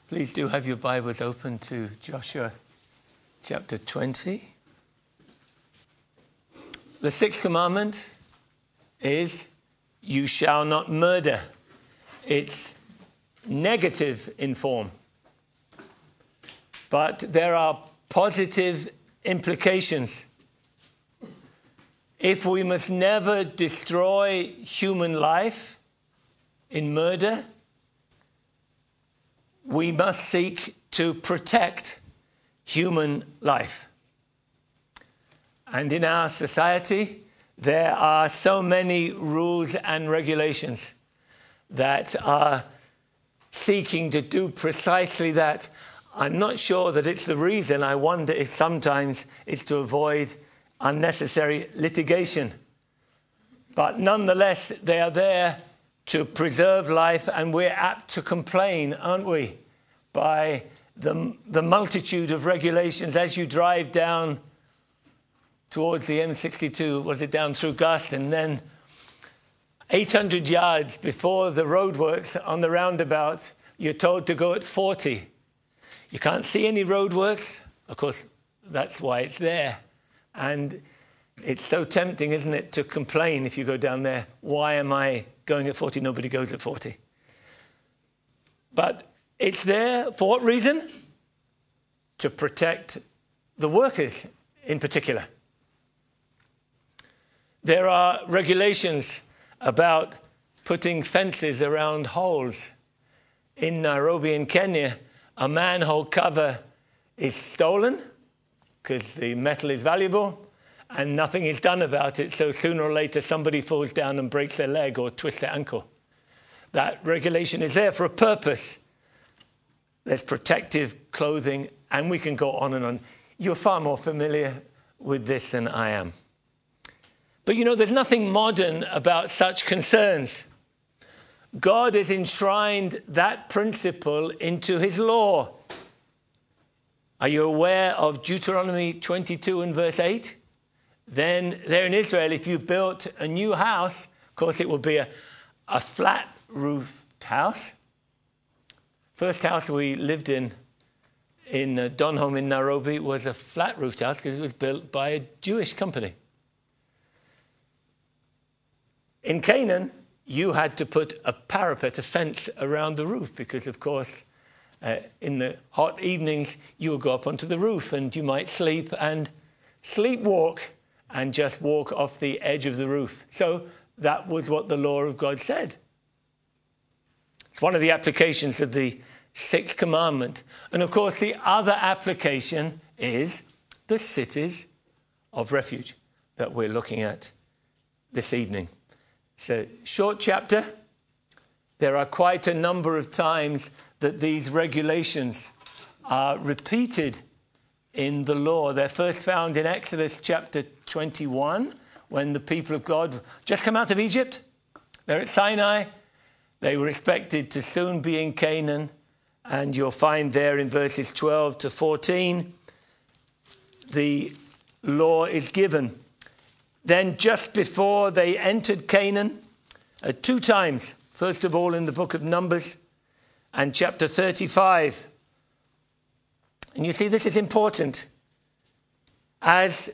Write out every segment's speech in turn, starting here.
Please do have your Bibles open to Joshua chapter 20. The sixth commandment is, you shall not murder. It's negative in form, but there are positive implications. If we must never destroy human life in murder, we must seek to protect human life. And in our society, there are so many rules and regulations that are seeking to do precisely that. I'm not sure that it's the reason. I wonder if sometimes it's to avoid unnecessary litigation. But nonetheless, they are there to preserve life, and we're apt to complain, aren't we, by the multitude of regulations as you drive down towards the M62, was it down through Garston, then 800 yards before the roadworks on the roundabout, you're told to go at 40. You can't see any roadworks. Of course, that's why it's there. And it's so tempting, isn't it, to complain if you go down there. Why am I going at 40? Nobody goes at 40. But it's there for what reason? To protect the workers in particular. There are regulations about putting fences around holes. In Nairobi in Kenya, a manhole cover is stolen because the metal is valuable and nothing is done about it. So sooner or later, somebody falls down and breaks their leg or twists their ankle. That regulation is there for a purpose. There's protective clothing, and we can go on and on. You're far more familiar with this than I am. But you know, there's nothing modern about such concerns. God has enshrined that principle into his law. Are you aware of Deuteronomy 22 and verse 8? Then there in Israel, if you built a new house, of course it would be a flat roofed house. First house we lived in Donholm in Nairobi was a flat roofed house because it was built by a Jewish company. In Canaan, you had to put a parapet, a fence around the roof because, of course, in the hot evenings, you would go up onto the roof and you might sleep and sleepwalk and just walk off the edge of the roof. So that was what the law of God said. It's one of the applications of the sixth commandment. And of course, the other application is the cities of refuge that we're looking at this evening. It's a short chapter. There are quite a number of times that these regulations are repeated in the law. They're first found in Exodus chapter 21, when the people of God just come out of Egypt. They're at Sinai. They were expected to soon be in Canaan. And you'll find there in verses 12 to 14, the law is given. Then just before they entered Canaan, two times, first of all in the book of Numbers and chapter 35. And you see, this is important. As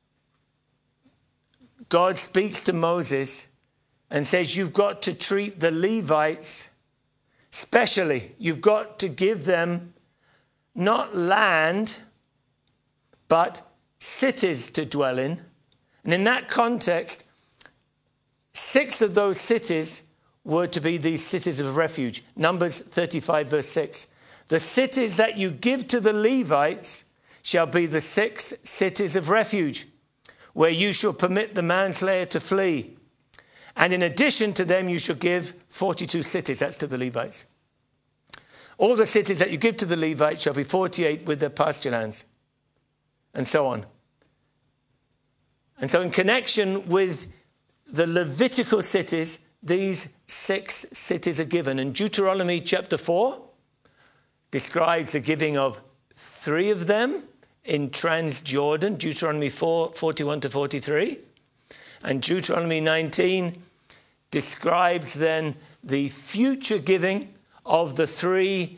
God speaks to Moses and says, you've got to treat the Levites specially. You've got to give them not land, but cities to dwell in. And in that context, 6 of those cities were to be these cities of refuge. Numbers 35, verse 6. The cities that you give to the Levites shall be the 6 cities of refuge, where you shall permit the manslayer to flee. And in addition to them, you shall give 42 cities. That's to the Levites. All the cities that you give to the Levites shall be 48 with their pasture lands, and so on. And so in connection with the Levitical cities, these 6 cities are given. And Deuteronomy chapter 4 describes the giving of 3 of them in Transjordan, Deuteronomy 4, 41 to 43. And Deuteronomy 19 describes then the future giving of the 3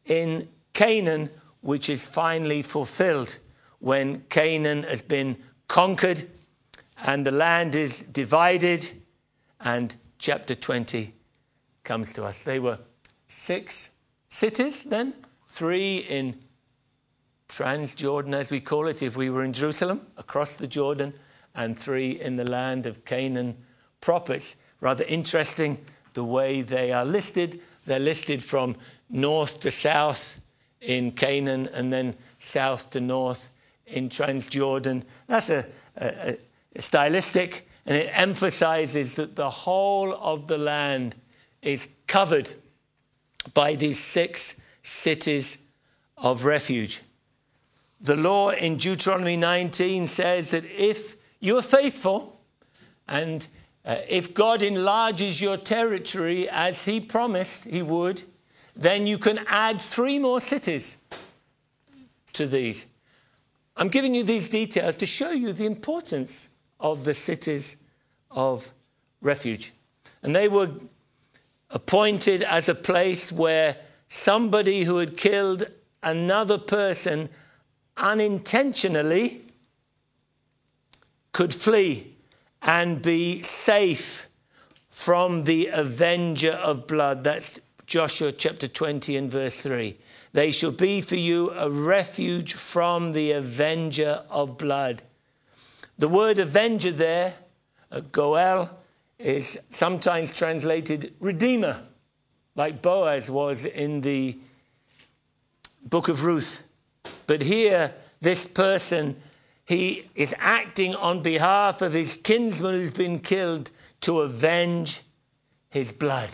in Canaan, which is finally fulfilled when Canaan has been conquered and the land is divided, and chapter 20 comes to us. They were 6 cities then, 3 in Transjordan, as we call it, if we were in Jerusalem, across the Jordan, and 3 in the land of Canaan proper. It's rather interesting the way they are listed. They're listed from north to south in Canaan and then south to north in Transjordan. That's a stylistic, and it emphasizes that the whole of the land is covered by these 6 cities of refuge. The law in Deuteronomy 19 says that if you are faithful and if God enlarges your territory as he promised he would, then you can add 3 more cities to these. I'm giving you these details to show you the importance of the cities of refuge. And they were appointed as a place where somebody who had killed another person unintentionally could flee and be safe from the avenger of blood. That's Joshua chapter 20 and verse 3. They shall be for you a refuge from the avenger of blood. The word avenger there, Goel, is sometimes translated redeemer, like Boaz was in the book of Ruth. But here, this person, he is acting on behalf of his kinsman who's been killed to avenge his blood.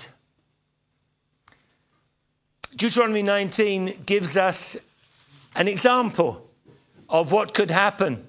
Deuteronomy 19 gives us an example of what could happen.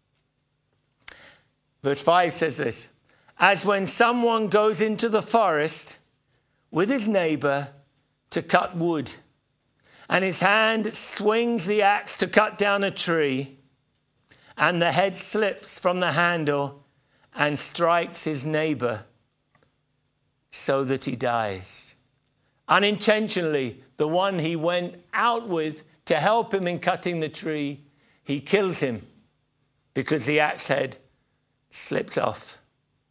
Verse 5 says this: as when someone goes into the forest with his neighbor to cut wood, and his hand swings the axe to cut down a tree, and the head slips from the handle and strikes his neighbor so that he dies. Unintentionally, the one he went out with to help him in cutting the tree, he kills him because the axe head slips off.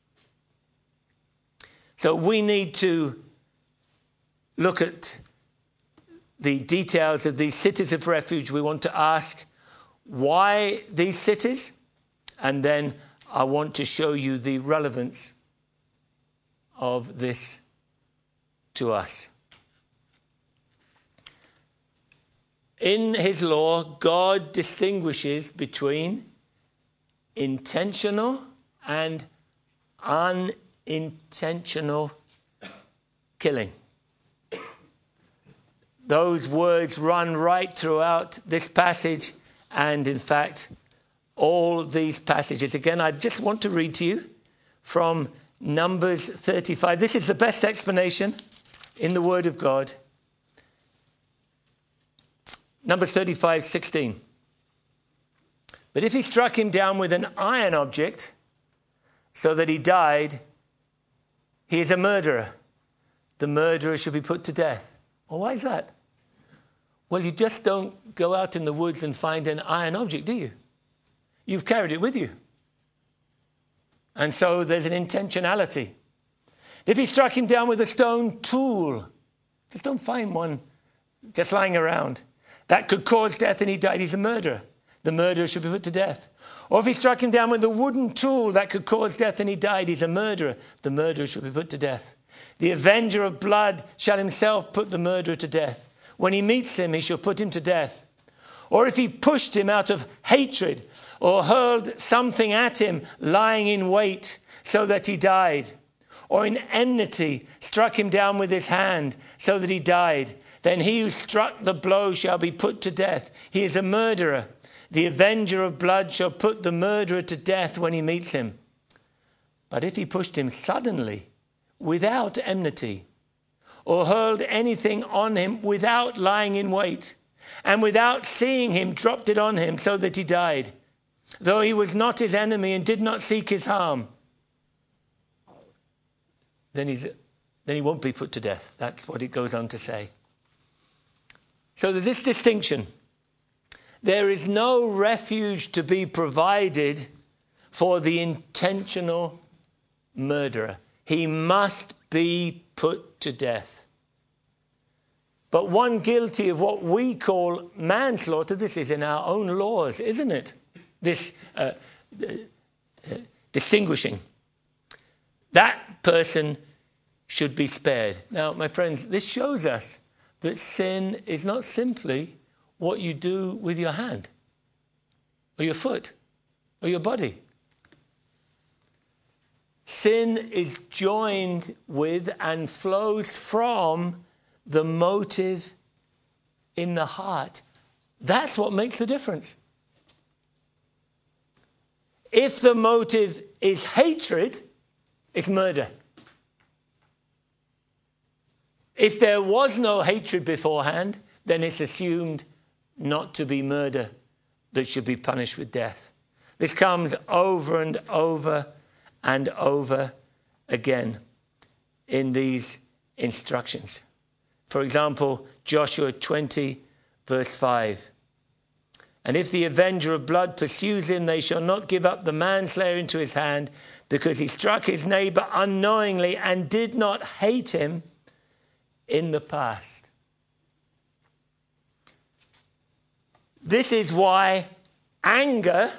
So we need to look at the details of these cities of refuge. We want to ask why these cities, and then I want to show you the relevance of this to us. In his law, God distinguishes between intentional and unintentional killing. Those words run right throughout this passage, and in fact, all these passages. Again, I just want to read to you from Numbers 35. This is the best explanation in the Word of God. Numbers 35:16. But if he struck him down with an iron object so that he died, he is a murderer. The murderer should be put to death. Well, why is that? Well, you just don't go out in the woods and find an iron object, do you? You've carried it with you. And so there's an intentionality. If he struck him down with a stone tool, just don't find one just lying around. That could cause death and he died. He's a murderer. The murderer should be put to death. Or if he struck him down with a wooden tool that could cause death and he died, he's a murderer. The murderer should be put to death. The avenger of blood shall himself put the murderer to death. When he meets him, he shall put him to death. Or if he pushed him out of hatred or hurled something at him lying in wait so that he died, or in enmity struck him down with his hand so that he died, then he who struck the blow shall be put to death. He is a murderer. The avenger of blood shall put the murderer to death when he meets him. But if he pushed him suddenly, without enmity, or hurled anything on him without lying in wait, and without seeing him dropped it on him so that he died, though he was not his enemy and did not seek his harm, then he won't be put to death. That's what it goes on to say. So there's this distinction. There is no refuge to be provided for the intentional murderer. He must be put to death. But one guilty of what we call manslaughter, this is in our own laws, isn't it? This distinguishing. That person should be spared. Now, my friends, this shows us that sin is not simply what you do with your hand or your foot or your body. Sin is joined with and flows from the motive in the heart. That's what makes the difference. If the motive is hatred, it's murder. If there was no hatred beforehand, then it's assumed not to be murder that should be punished with death. This comes over and over and over again in these instructions. For example, Joshua 20, verse 5. And if the avenger of blood pursues him, they shall not give up the manslayer into his hand, because he struck his neighbor unknowingly and did not hate him in the past. This is why anger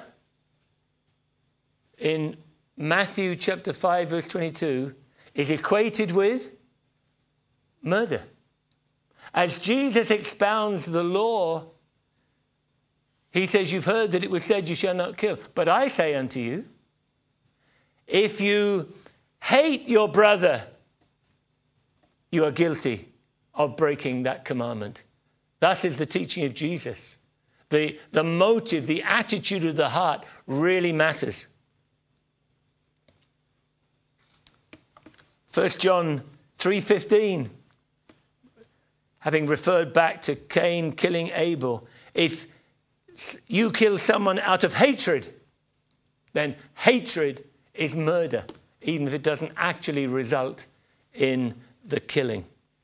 in Matthew chapter 5, verse 22 is equated with murder. As Jesus expounds the law, he says, you've heard that it was said, you shall not kill. But I say unto you, if you hate your brother, you are guilty of breaking that commandment. Thus is the teaching of Jesus. The motive, the attitude of the heart really matters. 1 John 3:15, having referred back to Cain killing Abel, if you kill someone out of hatred, then hatred is murder, even if it doesn't actually result in the killing.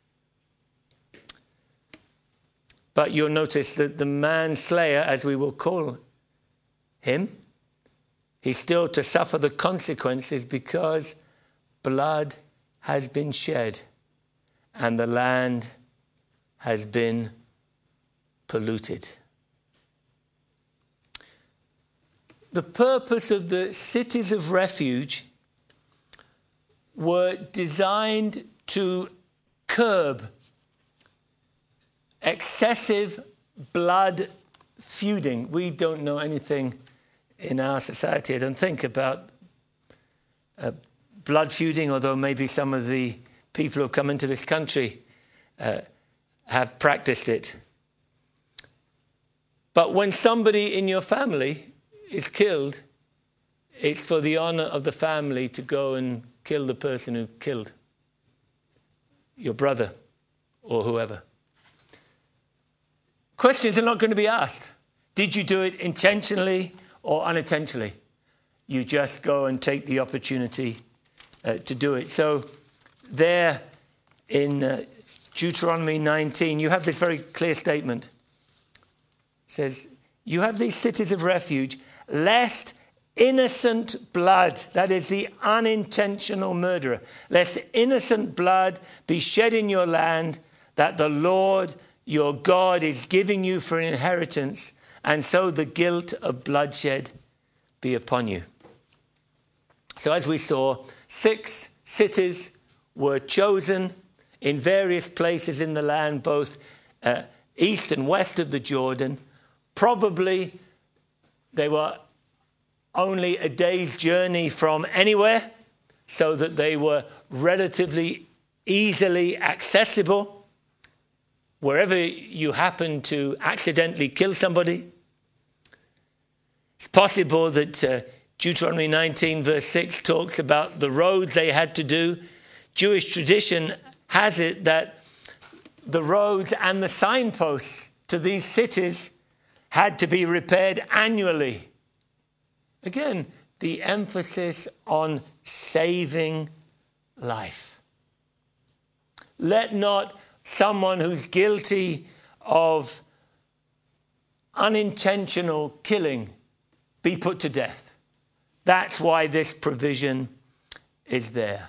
But you'll notice that the manslayer, as we will call him, he's still to suffer the consequences because blood has been shed and the land has been polluted. The purpose of the cities of refuge were designed to curb excessive blood feuding. We don't know anything in our society, I don't think, about blood feuding, although maybe some of the people who have come into this country have practiced it. But when somebody in your family is killed, it's for the honor of the family to go and kill the person who killed your brother or whoever. Questions are not going to be asked. Did you do it intentionally or unintentionally? You just go and take the opportunity to do it. So there in Deuteronomy 19, you have this very clear statement. It says, you have these cities of refuge, lest innocent blood, that is the unintentional murderer, lest innocent blood be shed in your land, that the Lord your God is giving you for an inheritance, and so the guilt of bloodshed be upon you. So as we saw, 6 cities were chosen in various places in the land, both east and west of the Jordan. Probably they were only a day's journey from anywhere, so that they were relatively easily accessible. Wherever you happen to accidentally kill somebody, it's possible that Deuteronomy 19 verse 6 talks about the roads they had to do. Jewish tradition has it that the roads and the signposts to these cities had to be repaired annually. Again, the emphasis on saving life. Let not someone who's guilty of unintentional killing be put to death. That's why this provision is there.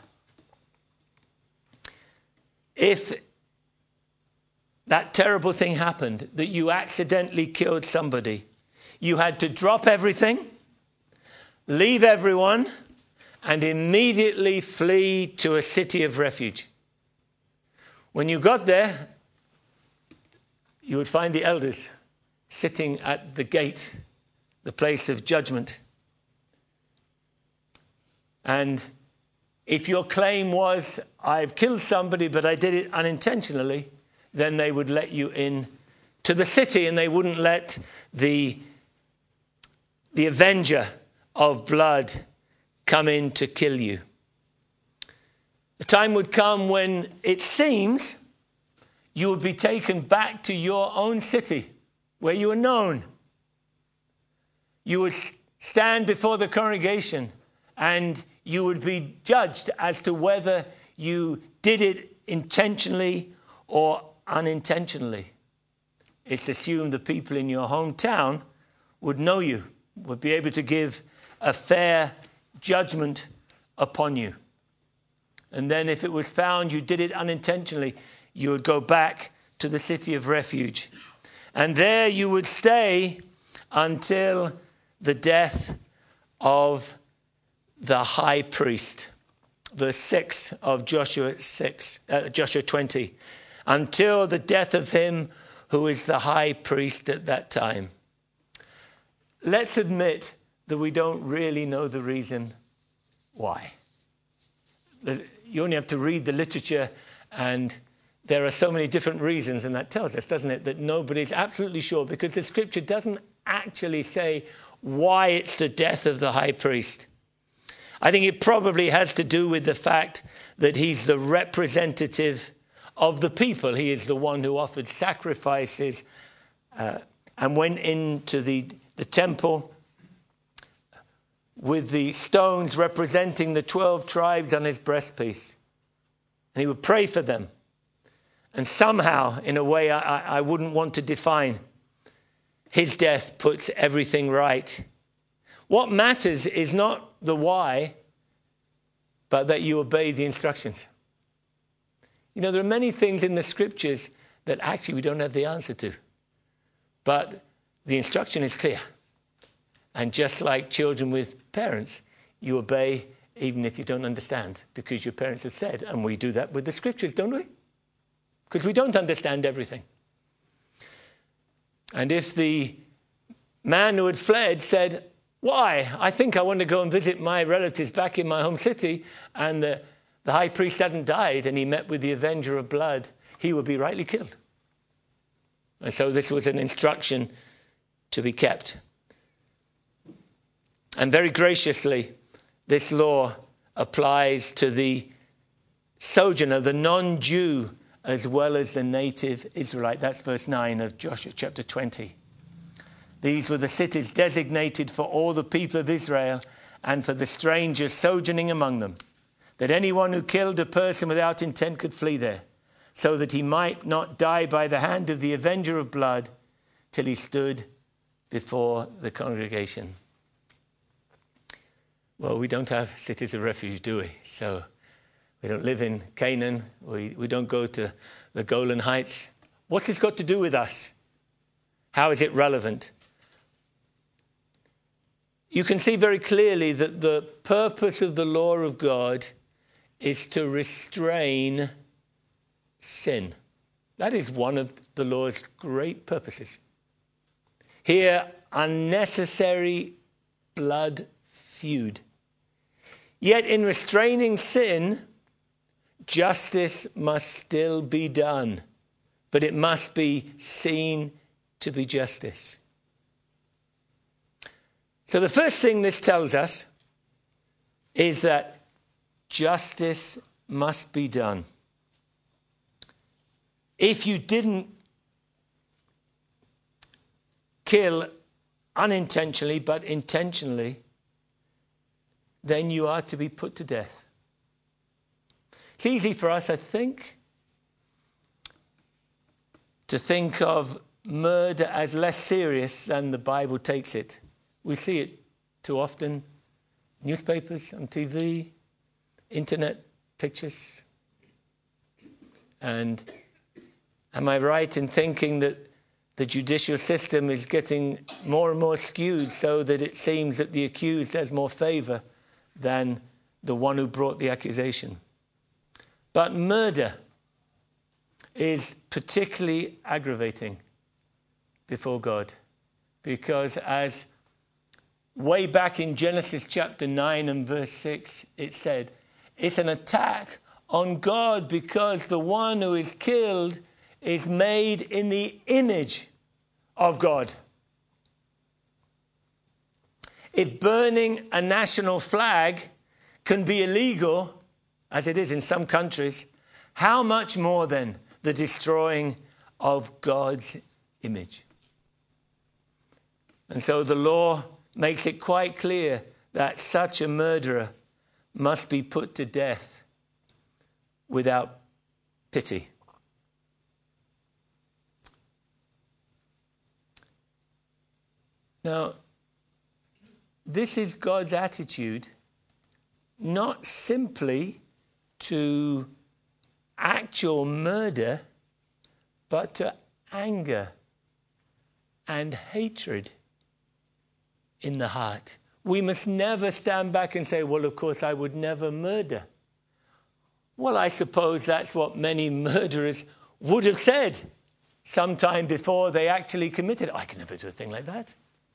If that terrible thing happened, that you accidentally killed somebody, you had to drop everything, leave everyone, and immediately flee to a city of refuge. When you got there, you would find the elders sitting at the gate, the place of judgment. And if your claim was, I've killed somebody, but I did it unintentionally, then they would let you in to the city, and they wouldn't let the avenger of blood come in to kill you. The time would come when it seems you would be taken back to your own city where you were known. You would stand before the congregation and you would be judged as to whether you did it intentionally or unintentionally. It's assumed the people in your hometown would know you, would be able to give a fair judgment upon you. And then if it was found you did it unintentionally, you would go back to the city of refuge. And there you would stay until the death of the high priest. Verse 6 of Joshua 20. Until the death of him who is the high priest at that time. Let's admit that we don't really know the reason why. You only have to read the literature, and there are so many different reasons, and that tells us, doesn't it, that nobody's absolutely sure, because the scripture doesn't actually say why it's the death of the high priest. I think it probably has to do with the fact that he's the representative of the people. He is the one who offered sacrifices and went into the temple with the stones representing the 12 tribes on his breastpiece. And he would pray for them. And somehow, in a way I wouldn't want to define, his death puts everything right. What matters is not the why, but that you obey the instructions. You know, there are many things in the scriptures that actually we don't have the answer to. But the instruction is clear. And just like children with parents, you obey even if you don't understand, because your parents have said, and we do that with the scriptures, don't we? Because we don't understand everything. And if the man who had fled said, why? I think I want to go and visit my relatives back in my home city, and the high priest hadn't died, and he met with the avenger of blood, he would be rightly killed. And so this was an instruction to be kept. And very graciously, this law applies to the sojourner, the non-Jew, as well as the native Israelite. That's verse 9 of Joshua chapter 20. These were the cities designated for all the people of Israel and for the strangers sojourning among them, that anyone who killed a person without intent could flee there, so that he might not die by the hand of the avenger of blood till he stood before the congregation. Well, we don't have cities of refuge, do we? So we don't live in Canaan. We don't go to the Golan Heights. What's this got to do with us? How is it relevant? You can see very clearly that the purpose of the law of God is to restrain sin. That is one of the law's great purposes. Here, unnecessary blood feud. Yet in restraining sin, justice must still be done, but it must be seen to be justice. So the first thing this tells us is that justice must be done. If you didn't kill unintentionally but intentionally, then you are to be put to death. It's easy for us, I think, to think of murder as less serious than the Bible takes it. We see it too often, newspapers, on TV, internet pictures. And am I right in thinking that the judicial system is getting more and more skewed so that it seems that the accused has more favor than the one who brought the accusation? But murder is particularly aggravating before God, because as way back in Genesis chapter 9 and verse 6, it said, it's an attack on God because the one who is killed is made in the image of God. If burning a national flag can be illegal, as it is in some countries, how much more then the destroying of God's image? And so the law makes it quite clear that such a murderer must be put to death without pity. Now, this is God's attitude, not simply to actual murder, but to anger and hatred in the heart. We must never stand back and say, well, of course, I would never murder. Well, I suppose that's what many murderers would have said sometime before they actually committed. I can never do a thing like that.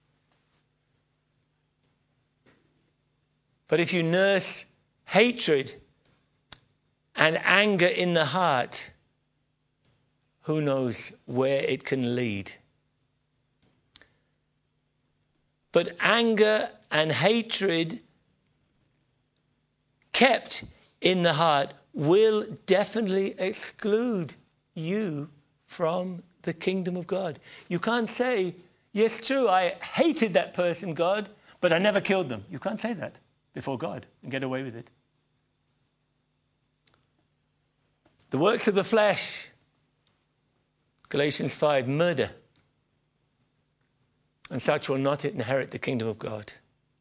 But if you nurse hatred and anger in the heart, who knows where it can lead? But anger and hatred kept in the heart will definitely exclude you from the kingdom of God. You can't say, yes, true, I hated that person, God, but I never killed them. You can't say that before God and get away with it. The works of the flesh, Galatians 5, murder, and such will not inherit the kingdom of God.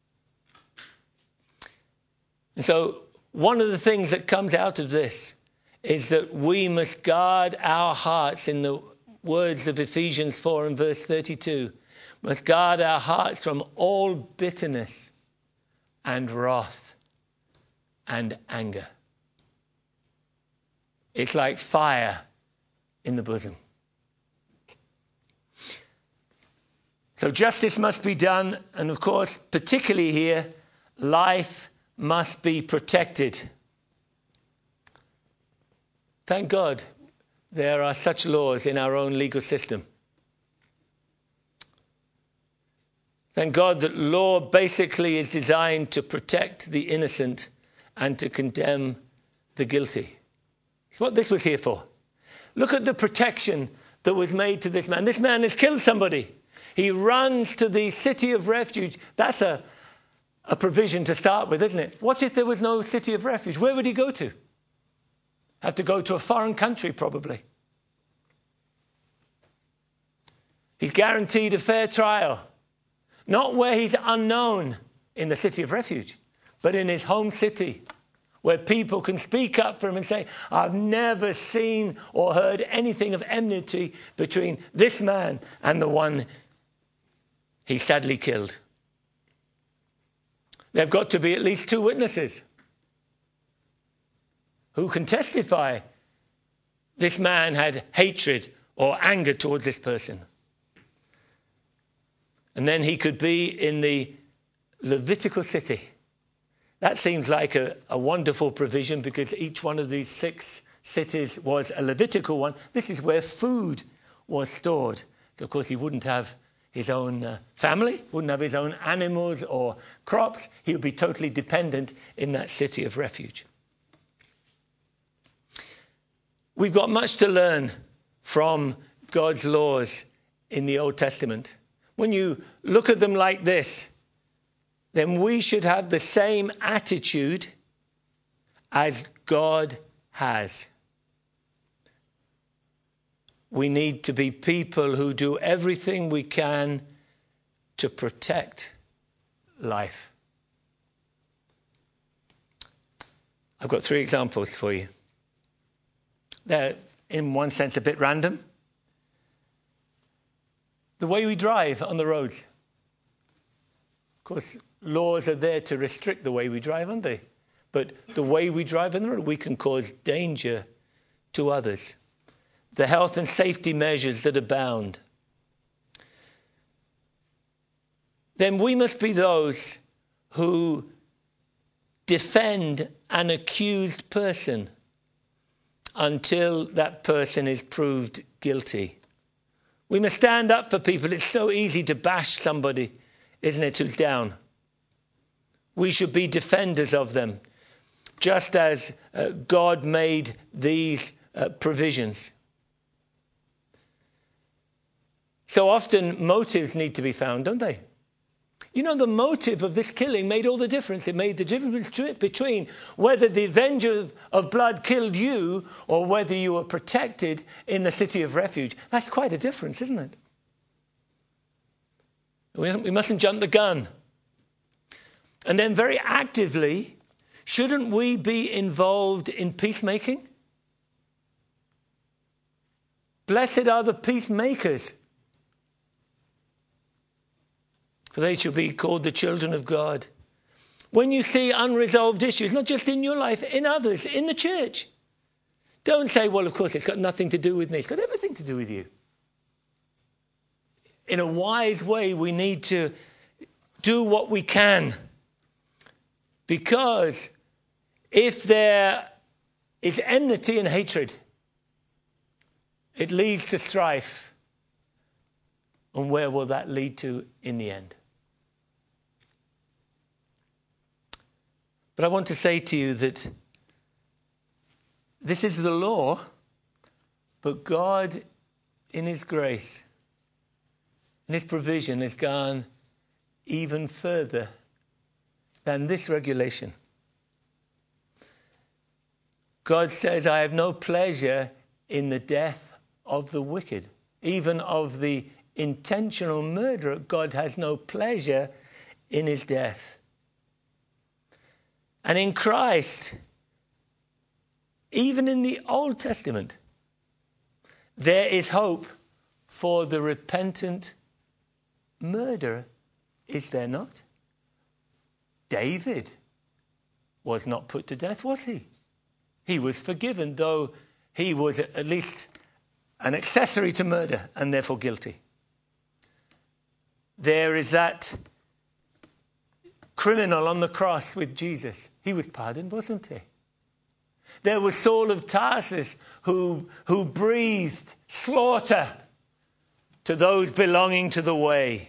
And so one of the things that comes out of this is that we must guard our hearts, in the words of Ephesians 4 and verse 32, must guard our hearts from all bitterness and wrath and anger. It's like fire in the bosom. So justice must be done, and of course, particularly here, life must be protected. Thank God there are such laws in our own legal system. Thank God that law basically is designed to protect the innocent and to condemn the guilty. It's what this was here for. Look at the protection that was made to this man. This man has killed somebody. He runs to the city of refuge. That's a provision to start with, isn't it? What if there was no city of refuge? Where would he go to? Have to go to a foreign country, probably. He's guaranteed a fair trial. Not where he's unknown in the city of refuge, but in his home city, where people can speak up for him and say, I've never seen or heard anything of enmity between this man and the one he sadly killed. There have got to be at least 2 witnesses who can testify this man had hatred or anger towards this person. And then he could be in the Levitical city. That seems like a wonderful provision, because each one of these 6 cities was a Levitical one. This is where food was stored. So, of course, he wouldn't have his own family, wouldn't have his own animals or crops. He would be totally dependent in that city of refuge. We've got much to learn from God's laws in the Old Testament. When you look at them like this, then we should have the same attitude as God has. we need to be people who do everything we can to protect life. I've got 3 examples for you. They're, in one sense, a bit random. The way we drive on the roads. Of course, laws are there to restrict the way we drive, aren't they? But the way we drive on the road, we can cause danger to others. The health and safety measures that abound. Then we must be those who defend an accused person until that person is proved guilty. We must stand up for people. It's so easy to bash somebody, isn't it, who's down. We should be defenders of them, just as God made these provisions. So often motives need to be found, don't they? You know, the motive of this killing made all the difference. It made the difference between whether the avenger of blood killed you or whether you were protected in the city of refuge. That's quite a difference, isn't it? We mustn't jump the gun. And then very actively, shouldn't we be involved in peacemaking? Blessed are the peacemakers, for they shall be called the children of God. When you see unresolved issues, not just in your life, in others, in the church, don't say, well, of course, it's got nothing to do with me. It's got everything to do with you. In a wise way, we need to do what we can. Because if there is enmity and hatred, it leads to strife. And where will that lead to in the end? But I want to say to you that this is the law, but God, in his grace, in his provision, has gone even further than this regulation. God says, I have no pleasure in the death of the wicked, even of the intentional murderer. God has no pleasure in his death. And in Christ, even in the Old Testament, there is hope for the repentant murderer, is there not? David was not put to death, was he? He was forgiven, though he was at least an accessory to murder and therefore guilty. There is that criminal on the cross with Jesus. He was pardoned, wasn't he? There was Saul of Tarsus who breathed slaughter to those belonging to the way.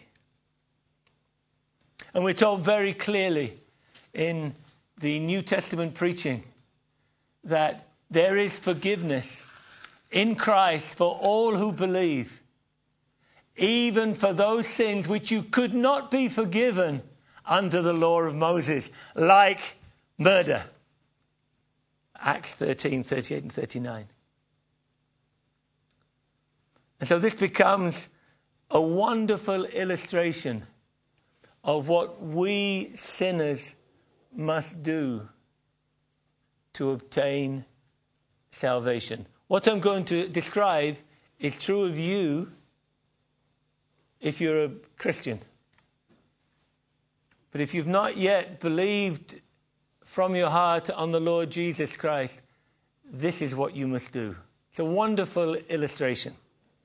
And we're told very clearly in the New Testament preaching that there is forgiveness in Christ for all who believe, even for those sins which you could not be forgiven under the law of Moses, like murder. Acts 13, 38 and 39. And so this becomes a wonderful illustration of what we sinners must do to obtain salvation. What I'm going to describe is true of you if you're a Christian. But if you've not yet believed from your heart on the Lord Jesus Christ, this is what you must do. It's a wonderful illustration.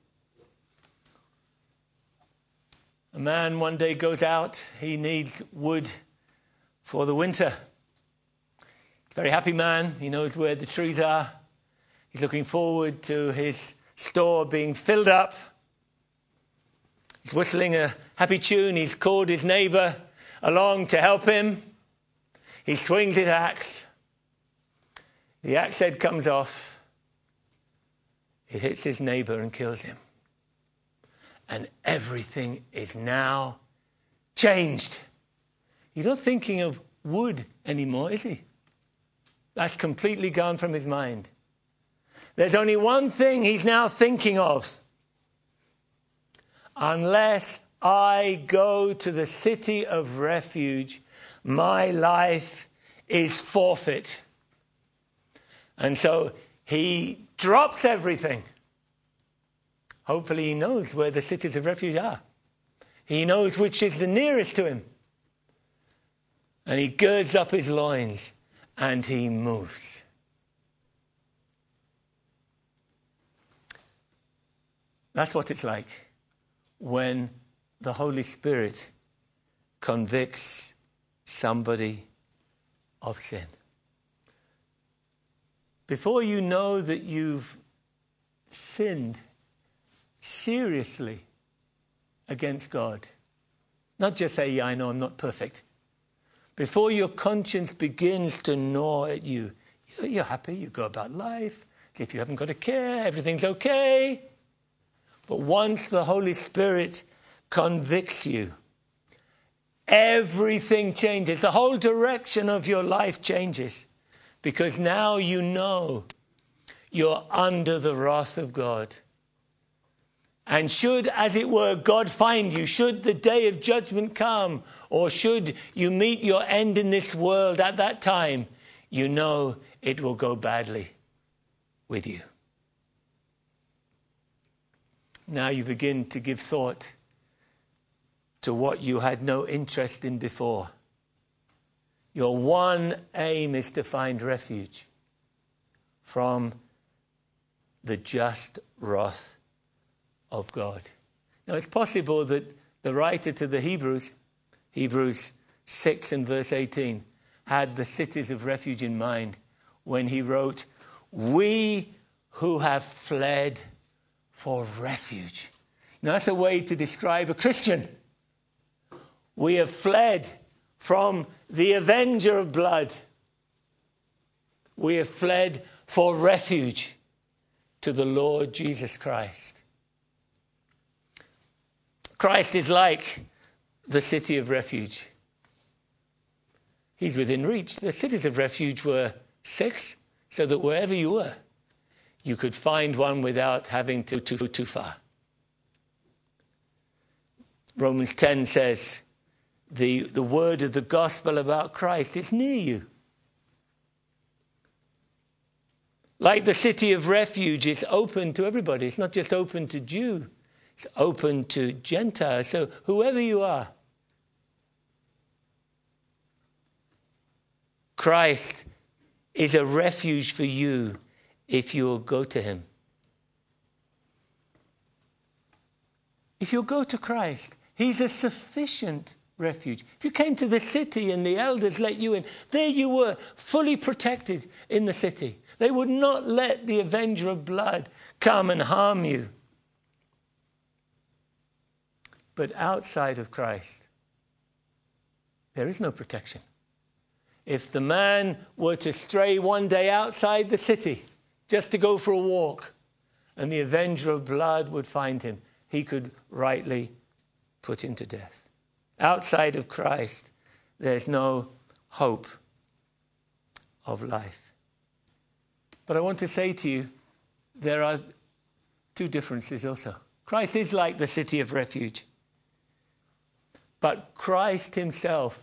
A man one day goes out, he needs wood for the winter. He's a very happy man, he knows where the trees are. He's looking forward to his store being filled up. He's whistling a happy tune, he's called his neighbour along to help him. He swings his axe. The axe head comes off. It hits his neighbour and kills him. And everything is now changed. He's not thinking of wood anymore, is he? That's completely gone from his mind. There's only one thing he's now thinking of. Unless I go to the city of refuge, my life is forfeit. And so he drops everything. Hopefully he knows where the cities of refuge are. He knows which is the nearest to him. And he girds up his loins and he moves. That's what it's like when the Holy Spirit convicts somebody of sin. Before you know that you've sinned seriously against God, not just say, yeah, I know I'm not perfect. Before your conscience begins to gnaw at you, you're happy, you go about life, as if you haven't got to care, everything's okay. But once the Holy Spirit convicts you, everything changes. The whole direction of your life changes. Because now you know you're under the wrath of God. And should, as it were, God find you, should the day of judgment come, or should you meet your end in this world at that time, you know it will go badly with you. Now you begin to give thought to what you had no interest in before. Your one aim is to find refuge from the just wrath of God. Now it's possible that the writer to the Hebrews 6 and verse 18, had the cities of refuge in mind when he wrote, "We who have fled for refuge." Now that's a way to describe a Christian. We have fled from the avenger of blood. We have fled for refuge to the Lord Jesus Christ. Christ is like the city of refuge. He's within reach. The cities of refuge were 6, so that wherever you were, you could find one without having to go too far. Romans 10 says, the word of the gospel about Christ is near you. Like the city of refuge, it's open to everybody. It's not just open to Jew. It's open to Gentiles. So whoever you are, Christ is a refuge for you if you will go to him. If you'll go to Christ, he's a sufficient refuge. If you came to the city and the elders let you in, there you were, fully protected in the city. They would not let the avenger of blood come and harm you. But outside of Christ, there is no protection. If the man were to stray one day outside the city, just to go for a walk, and the avenger of blood would find him, he could rightly put him to death. Outside of Christ, there's no hope of life. But I want to say to you, there are two differences also. Christ is like the city of refuge. But Christ himself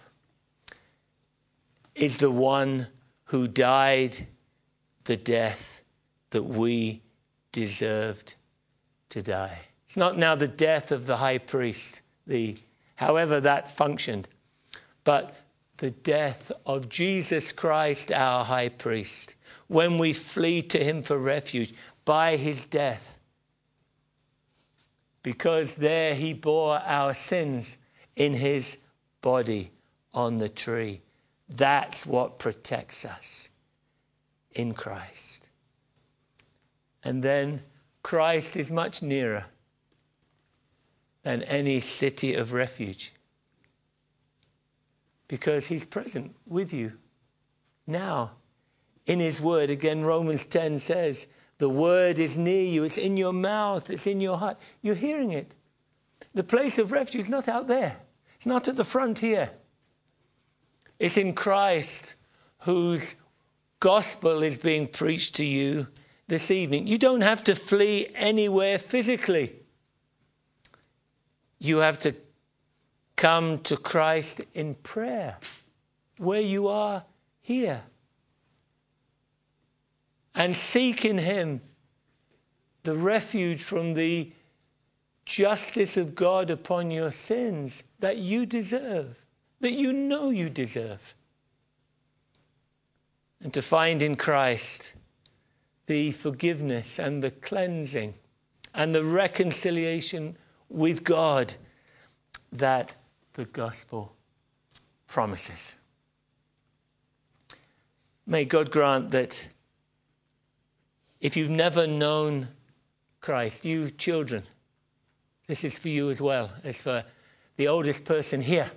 is the one who died the death that we deserved to die. It's not now the death of the high priest, however that functioned, but the death of Jesus Christ, our high priest, when we flee to him for refuge by his death. Because there he bore our sins in his body on the tree. That's what protects us in Christ. And then Christ is much nearer than any city of refuge, because he's present with you now in his word. Again, Romans 10 says, the word is near you. It's in your mouth. It's in your heart. You're hearing it. The place of refuge is not out there. It's not at the front here. It's in Christ, whose gospel is being preached to you this evening, you don't have to flee anywhere physically. You have to come to Christ in prayer, where you are here, and seek in him the refuge from the justice of God upon your sins that you deserve, that you know you deserve. And to find in Christ the forgiveness and the cleansing and the reconciliation with God that the gospel promises. May God grant that if you've never known Christ, you children, this is for you as well as for the oldest person here,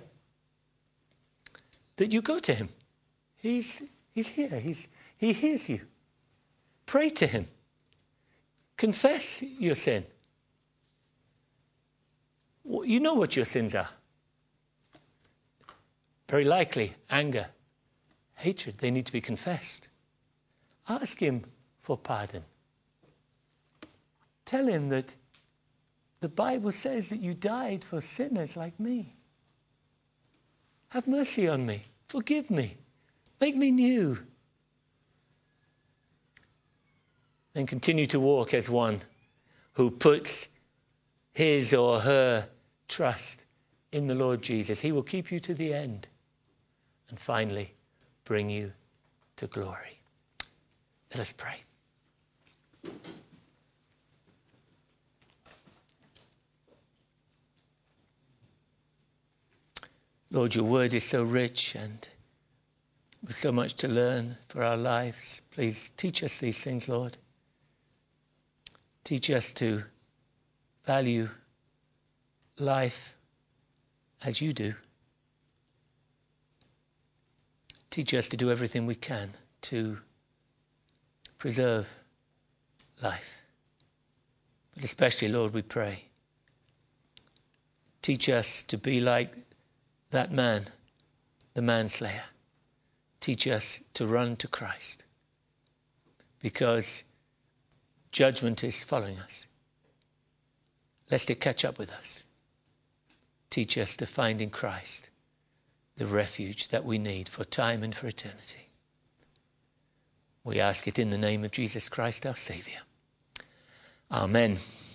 that you go to him. He's here. He hears you. Pray to him. Confess your sin. You know what your sins are. Very likely anger, hatred. They need to be confessed. Ask him for pardon. Tell him that the Bible says that you died for sinners like me. Have mercy on me. Forgive me. Make me new. And continue to walk as one who puts his or her trust in the Lord Jesus. He will keep you to the end and finally bring you to glory. Let us pray. Lord, your word is so rich and with so much to learn for our lives. Please teach us these things, Lord. Teach us to value life as you do. Teach us to do everything we can to preserve life. But especially, Lord, we pray, teach us to be like that man, the manslayer. Teach us to run to Christ, because judgment is following us, lest it catch up with us. Teach us to find in Christ the refuge that we need for time and for eternity. We ask it in the name of Jesus Christ, our Saviour. Amen.